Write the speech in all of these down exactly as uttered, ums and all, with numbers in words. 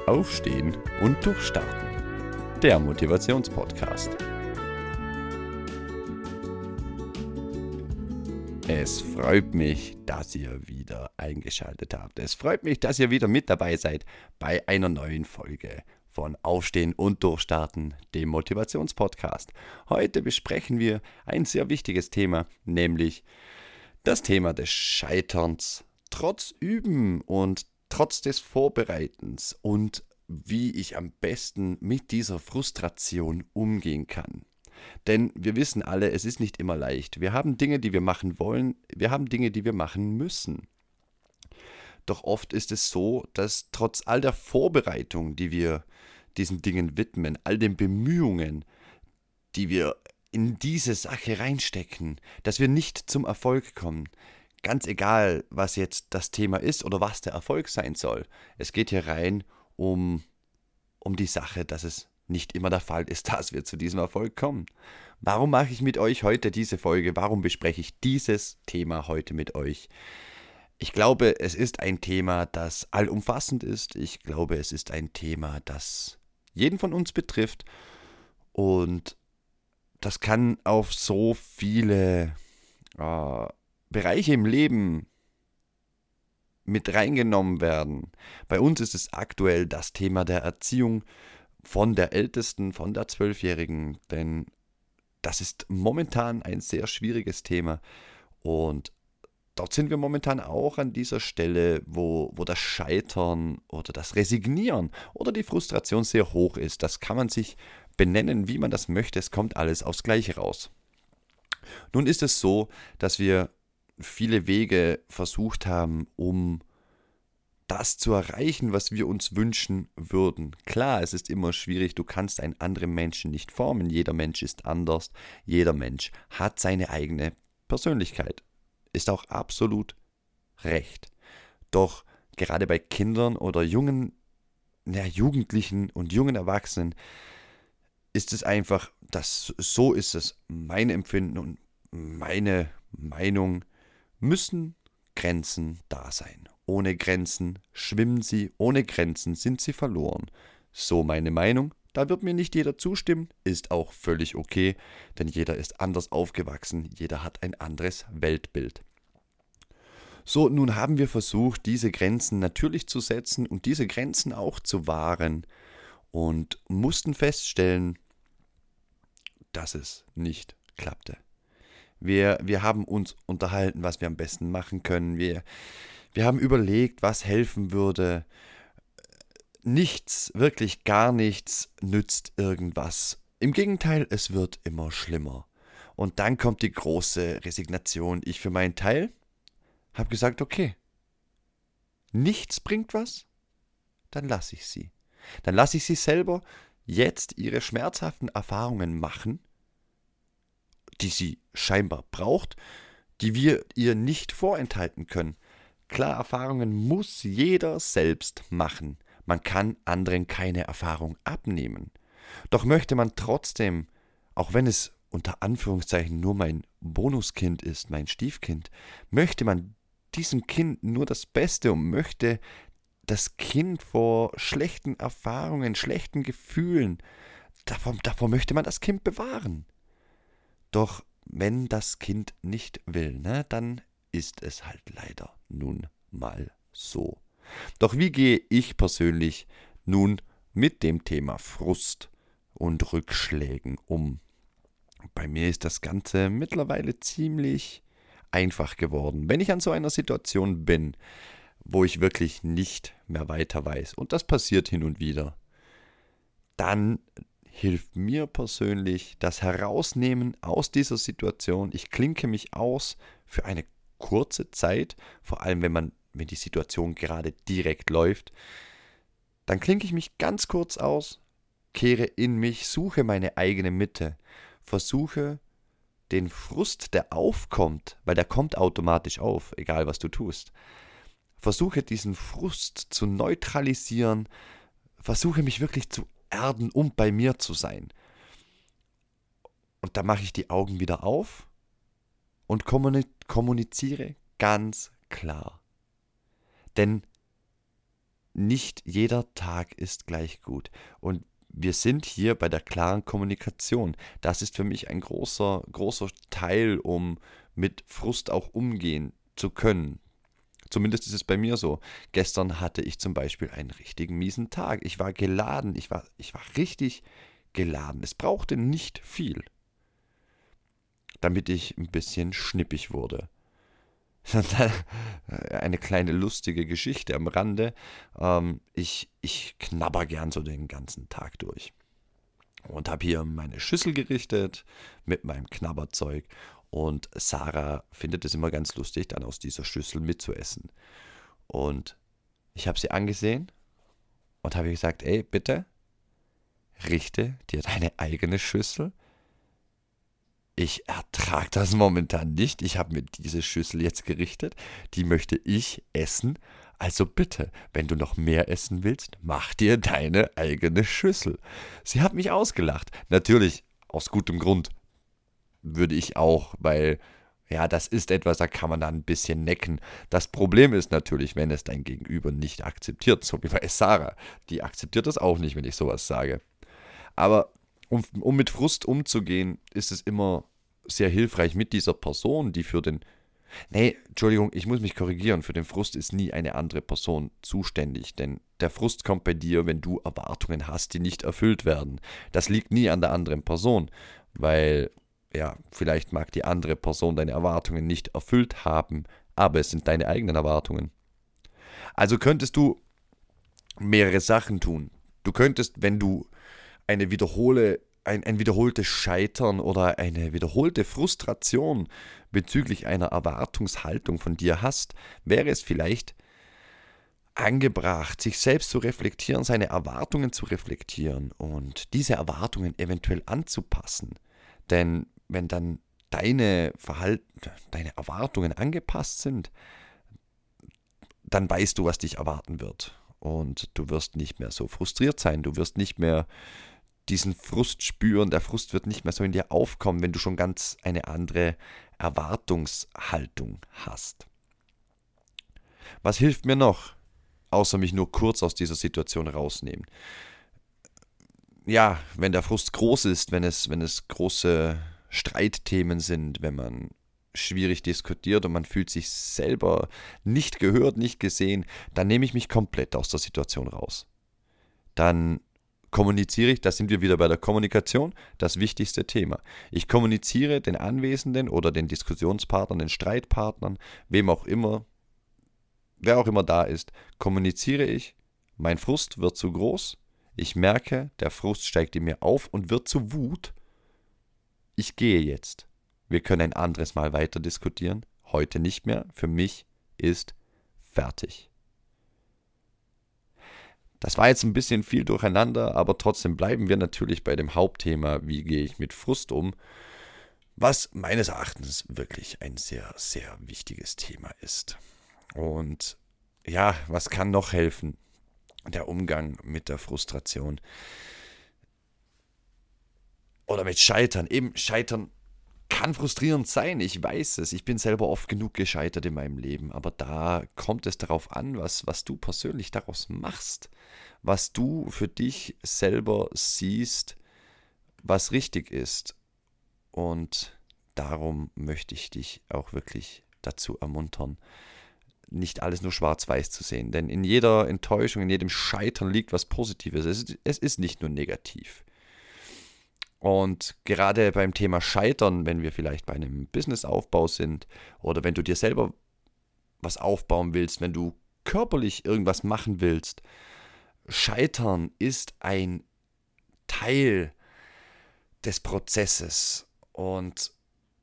Aufstehen und Durchstarten. Der Motivationspodcast. Es freut mich, dass ihr wieder eingeschaltet habt. Es freut mich, dass ihr wieder mit dabei seid bei einer neuen Folge von Aufstehen und Durchstarten, dem Motivationspodcast. Heute besprechen wir ein sehr wichtiges Thema, nämlich das Thema des Scheiterns trotz Üben und trotz des Vorbereitens und wie ich am besten mit dieser Frustration umgehen kann. Denn wir wissen alle, es ist nicht immer leicht. Wir haben Dinge, die wir machen wollen, wir haben Dinge, die wir machen müssen. Doch oft ist es so, dass trotz all der Vorbereitung, die wir diesen Dingen widmen, all den Bemühungen, die wir in diese Sache reinstecken, dass wir nicht zum Erfolg kommen. Ganz egal, was jetzt das Thema ist oder was der Erfolg sein soll. Es geht hier rein um, um die Sache, dass es nicht immer der Fall ist, dass wir zu diesem Erfolg kommen. Warum mache ich mit euch heute diese Folge? Warum bespreche ich dieses Thema heute mit euch? Ich glaube, es ist ein Thema, das allumfassend ist. Ich glaube, es ist ein Thema, das jeden von uns betrifft. Und das kann auf so viele äh, Bereiche im Leben mit reingenommen werden. Bei uns ist es aktuell das Thema der Erziehung von der Ältesten, von der Zwölfjährigen, denn das ist momentan ein sehr schwieriges Thema und dort sind wir momentan auch an dieser Stelle, wo, wo das Scheitern oder das Resignieren oder die Frustration sehr hoch ist. Das kann man sich benennen, wie man das möchte, es kommt alles aufs Gleiche raus. Nun ist es so, dass wir viele Wege versucht haben, um das zu erreichen, was wir uns wünschen würden. Klar, es ist immer schwierig, du kannst einen anderen Menschen nicht formen, jeder Mensch ist anders, jeder Mensch hat seine eigene Persönlichkeit. Ist auch absolut recht. Doch gerade bei Kindern oder jungen, ja, Jugendlichen und jungen Erwachsenen ist es einfach, das, so ist es mein Empfinden und meine Meinung, müssen Grenzen da sein. Ohne Grenzen schwimmen sie, ohne Grenzen sind sie verloren. So meine Meinung, da wird mir nicht jeder zustimmen, ist auch völlig okay, denn jeder ist anders aufgewachsen, jeder hat ein anderes Weltbild. So, nun haben wir versucht, diese Grenzen natürlich zu setzen und diese Grenzen auch zu wahren und mussten feststellen, dass es nicht klappte. Wir, wir haben uns unterhalten, was wir am besten machen können. Wir, wir haben überlegt, was helfen würde. Nichts, wirklich gar nichts nützt irgendwas. Im Gegenteil, es wird immer schlimmer. Und dann kommt die große Resignation. Ich für meinen Teil habe gesagt, okay, nichts bringt was, dann lasse ich sie. Dann lasse ich sie selber jetzt ihre schmerzhaften Erfahrungen machen, die sie scheinbar braucht, die wir ihr nicht vorenthalten können. Klar, Erfahrungen muss jeder selbst machen. Man kann anderen keine Erfahrung abnehmen. Doch möchte man trotzdem, auch wenn es unter Anführungszeichen nur mein Bonuskind ist, mein Stiefkind, möchte man diesem Kind nur das Beste und möchte das Kind vor schlechten Erfahrungen, schlechten Gefühlen, davor, davor möchte man das Kind bewahren. Doch wenn das Kind nicht will, ne, dann ist es halt leider nun mal so. Doch wie gehe ich persönlich nun mit dem Thema Frust und Rückschlägen um? Bei mir ist das Ganze mittlerweile ziemlich einfach geworden. Wenn ich an so einer Situation bin, wo ich wirklich nicht mehr weiter weiß, und das passiert hin und wieder, dann hilft mir persönlich das Herausnehmen aus dieser Situation. Ich klinke mich aus für eine kurze Zeit, vor allem wenn man, wenn die Situation gerade direkt läuft. Dann klinke ich mich ganz kurz aus, kehre in mich, suche meine eigene Mitte, versuche den Frust, der aufkommt, weil der kommt automatisch auf, egal was du tust, versuche diesen Frust zu neutralisieren, versuche mich wirklich zu erden, um bei mir zu sein. Und da mache ich die Augen wieder auf und kommuniziere ganz klar. Denn nicht jeder Tag ist gleich gut. Und wir sind hier bei der klaren Kommunikation. Das ist für mich ein großer, großer Teil, um mit Frust auch umgehen zu können. Zumindest ist es bei mir so. Gestern hatte ich zum Beispiel einen richtigen miesen Tag. Ich war geladen, ich war, ich war richtig geladen. Es brauchte nicht viel, damit ich ein bisschen schnippig wurde. Eine kleine lustige Geschichte am Rande. Ähm, ich, ich knabber gern so den ganzen Tag durch. Und habe hier meine Schüssel gerichtet mit meinem Knabberzeug. Und Sarah findet es immer ganz lustig, dann aus dieser Schüssel mitzuessen. Und ich habe sie angesehen und habe gesagt, ey, bitte, richte dir deine eigene Schüssel. Ich ertrage das momentan nicht. Ich habe mir diese Schüssel jetzt gerichtet. Die möchte ich essen. Also bitte, wenn du noch mehr essen willst, mach dir deine eigene Schüssel. Sie hat mich ausgelacht. Natürlich, aus gutem Grund würde ich auch, weil, ja, das ist etwas, da kann man dann ein bisschen necken. Das Problem ist natürlich, wenn es dein Gegenüber nicht akzeptiert, so wie bei Sarah. Die akzeptiert das auch nicht, wenn ich sowas sage. Aber um, um mit Frust umzugehen, ist es immer sehr hilfreich mit dieser Person, die für den... Nee, Entschuldigung, ich muss mich korrigieren. Für den Frust ist nie eine andere Person zuständig. Denn der Frust kommt bei dir, wenn du Erwartungen hast, die nicht erfüllt werden. Das liegt nie an der anderen Person. Weil, ja, vielleicht mag die andere Person deine Erwartungen nicht erfüllt haben, aber es sind deine eigenen Erwartungen. Also könntest du mehrere Sachen tun. Du könntest, wenn du eine wiederhole, ein, ein wiederholtes Scheitern oder eine wiederholte Frustration bezüglich einer Erwartungshaltung von dir hast, wäre es vielleicht angebracht, sich selbst zu reflektieren, seine Erwartungen zu reflektieren und diese Erwartungen eventuell anzupassen. Denn wenn dann deine Verhalten, deine Erwartungen angepasst sind, dann weißt du, was dich erwarten wird. Und du wirst nicht mehr so frustriert sein, du wirst nicht mehr diesen Frust spüren, der Frust wird nicht mehr so in dir aufkommen, wenn du schon ganz eine andere Erwartungshaltung hast. Was hilft mir noch, außer mich nur kurz aus dieser Situation rausnehmen? Ja, wenn der Frust groß ist, wenn es, wenn es große Streitthemen sind, wenn man schwierig diskutiert und man fühlt sich selber nicht gehört, nicht gesehen, dann nehme ich mich komplett aus der Situation raus. Dann kommuniziere ich, da sind wir wieder bei der Kommunikation, das wichtigste Thema. Ich kommuniziere den Anwesenden oder den Diskussionspartnern, den Streitpartnern, wem auch immer, wer auch immer da ist, kommuniziere ich, mein Frust wird zu groß, ich merke, der Frust steigt in mir auf und wird zu Wut. Ich gehe jetzt. Wir können ein anderes Mal weiter diskutieren, heute nicht mehr, für mich ist fertig. Das war jetzt ein bisschen viel durcheinander, aber trotzdem bleiben wir natürlich bei dem Hauptthema, wie gehe ich mit Frust um, was meines Erachtens wirklich ein sehr, sehr wichtiges Thema ist. Und ja, was kann noch helfen? Der Umgang mit der Frustration oder mit Scheitern. Eben Scheitern kann frustrierend sein, ich weiß es. Ich bin selber oft genug gescheitert in meinem Leben, aber da kommt es darauf an, was, was du persönlich daraus machst, was du für dich selber siehst, was richtig ist. Und darum möchte ich dich auch wirklich dazu ermuntern, nicht alles nur schwarz-weiß zu sehen. Denn in jeder Enttäuschung, in jedem Scheitern liegt was Positives. Es ist, es ist nicht nur negativ. Und gerade beim Thema Scheitern, wenn wir vielleicht bei einem Businessaufbau sind oder wenn du dir selber was aufbauen willst, wenn du körperlich irgendwas machen willst, Scheitern ist ein Teil des Prozesses und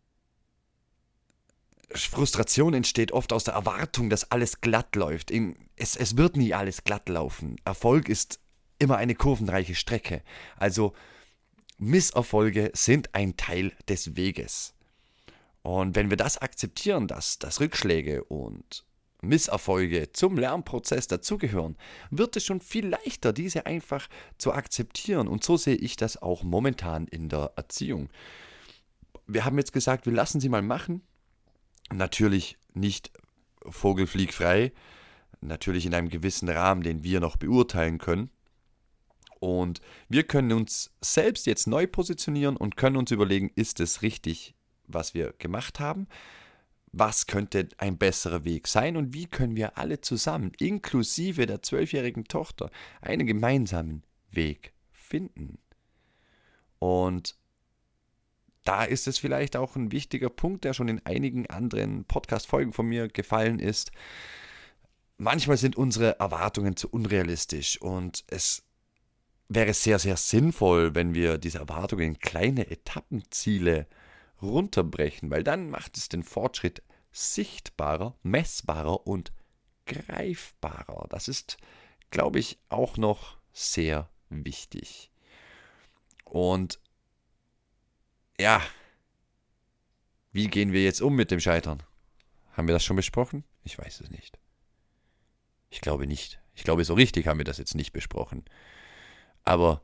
Frustration entsteht oft aus der Erwartung, dass alles glatt läuft. Es, es wird nie alles glatt laufen. Erfolg ist immer eine kurvenreiche Strecke. Also Misserfolge sind ein Teil des Weges. Und wenn wir das akzeptieren, dass, dass Rückschläge und Misserfolge zum Lernprozess dazugehören, wird es schon viel leichter, diese einfach zu akzeptieren. Und so sehe ich das auch momentan in der Erziehung. Wir haben jetzt gesagt, wir lassen sie mal machen. Natürlich nicht Vogel flieg frei. Natürlich in einem gewissen Rahmen, den wir noch beurteilen können. Und wir können uns selbst jetzt neu positionieren und können uns überlegen, ist es richtig, was wir gemacht haben? Was könnte ein besserer Weg sein und wie können wir alle zusammen, inklusive der zwölfjährigen Tochter, einen gemeinsamen Weg finden? Und da ist es vielleicht auch ein wichtiger Punkt, der schon in einigen anderen Podcast-Folgen von mir gefallen ist. Manchmal sind unsere Erwartungen zu unrealistisch und es wäre sehr, sehr sinnvoll, wenn wir diese Erwartungen in kleine Etappenziele runterbrechen, weil dann macht es den Fortschritt sichtbarer, messbarer und greifbarer. Das ist, glaube ich, auch noch sehr wichtig. Und ja, wie gehen wir jetzt um mit dem Scheitern? Haben wir das schon besprochen? Ich weiß es nicht. Ich glaube nicht. Ich glaube, so richtig haben wir das jetzt nicht besprochen. Aber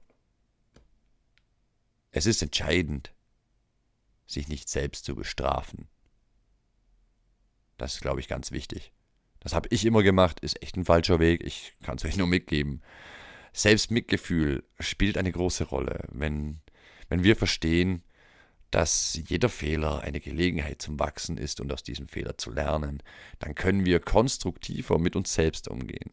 es ist entscheidend, sich nicht selbst zu bestrafen. Das ist, glaube ich, ganz wichtig. Das habe ich immer gemacht, ist echt ein falscher Weg. Ich kann es euch nur mitgeben. Selbstmitgefühl spielt eine große Rolle. Wenn, wenn wir verstehen, dass jeder Fehler eine Gelegenheit zum Wachsen ist und aus diesem Fehler zu lernen, dann können wir konstruktiver mit uns selbst umgehen.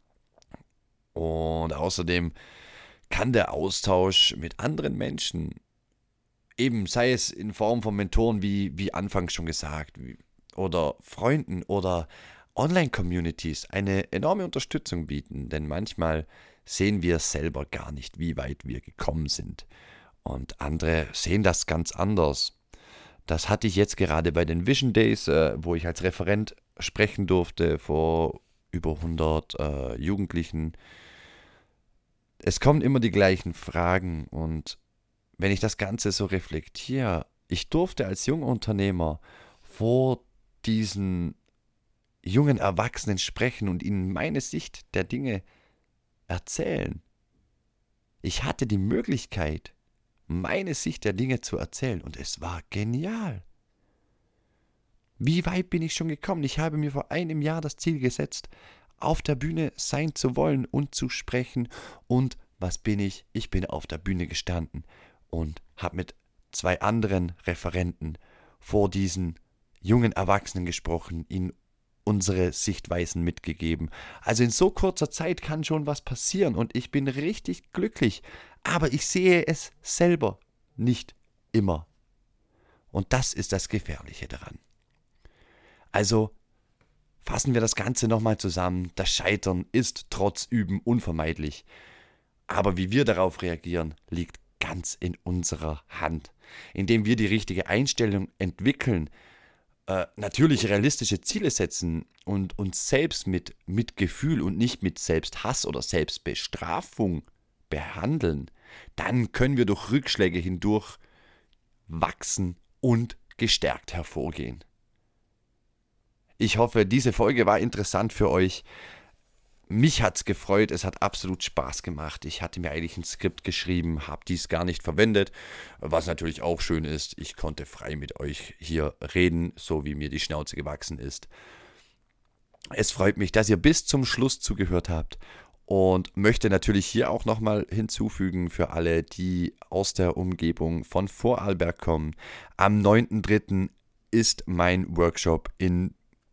Und außerdem kann der Austausch mit anderen Menschen, eben sei es in Form von Mentoren, wie, wie anfangs schon gesagt, wie, oder Freunden oder Online-Communities, eine enorme Unterstützung bieten, denn manchmal sehen wir selber gar nicht, wie weit wir gekommen sind. Und andere sehen das ganz anders. Das hatte ich jetzt gerade bei den Vision Days, äh, wo ich als Referent sprechen durfte vor über hundert äh, Jugendlichen. Es kommen immer die gleichen Fragen und wenn ich das Ganze so reflektiere, ich durfte als Jungunternehmer vor diesen jungen Erwachsenen sprechen und ihnen meine Sicht der Dinge erzählen. Ich hatte die Möglichkeit, meine Sicht der Dinge zu erzählen und es war genial. Wie weit bin ich schon gekommen? Ich habe mir vor einem Jahr das Ziel gesetzt, auf der Bühne sein zu wollen und zu sprechen. Und was bin ich? Ich bin auf der Bühne gestanden und habe mit zwei anderen Referenten vor diesen jungen Erwachsenen gesprochen, ihnen unsere Sichtweisen mitgegeben. Also in so kurzer Zeit kann schon was passieren und ich bin richtig glücklich, aber ich sehe es selber nicht immer. Und das ist das Gefährliche daran. Also fassen wir das Ganze nochmal zusammen. Das Scheitern ist trotz Üben unvermeidlich. Aber wie wir darauf reagieren, liegt ganz in unserer Hand. Indem wir die richtige Einstellung entwickeln, äh, natürlich realistische Ziele setzen und uns selbst mit Mitgefühl und nicht mit Selbsthass oder Selbstbestrafung behandeln, dann können wir durch Rückschläge hindurch wachsen und gestärkt hervorgehen. Ich hoffe, diese Folge war interessant für euch. Mich hat's gefreut, es hat absolut Spaß gemacht. Ich hatte mir eigentlich ein Skript geschrieben, habe dies gar nicht verwendet, was natürlich auch schön ist. Ich konnte frei mit euch hier reden, so wie mir die Schnauze gewachsen ist. Es freut mich, dass ihr bis zum Schluss zugehört habt und möchte natürlich hier auch nochmal hinzufügen für alle, die aus der Umgebung von Vorarlberg kommen. Am neunten dritten ist mein Workshop in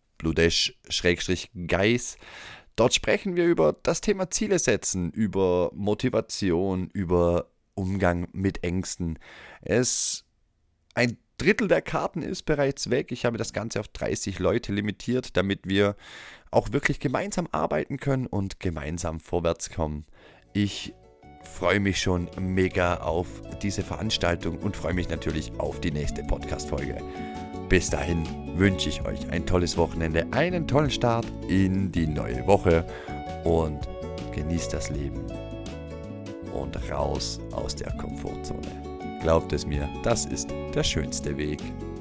Bludesch-Geis. Dort sprechen wir über das Thema Ziele setzen, über Motivation, über Umgang mit Ängsten. Es ein Drittel der Karten ist bereits weg. Ich habe das Ganze auf dreißig Leute limitiert, damit wir auch wirklich gemeinsam arbeiten können und gemeinsam vorwärts kommen. Ich freue mich schon mega auf diese Veranstaltung und freue mich natürlich auf die nächste Podcast-Folge. Bis dahin wünsche ich euch ein tolles Wochenende, einen tollen Start in die neue Woche und genießt das Leben und raus aus der Komfortzone. Glaubt es mir, das ist der schönste Weg.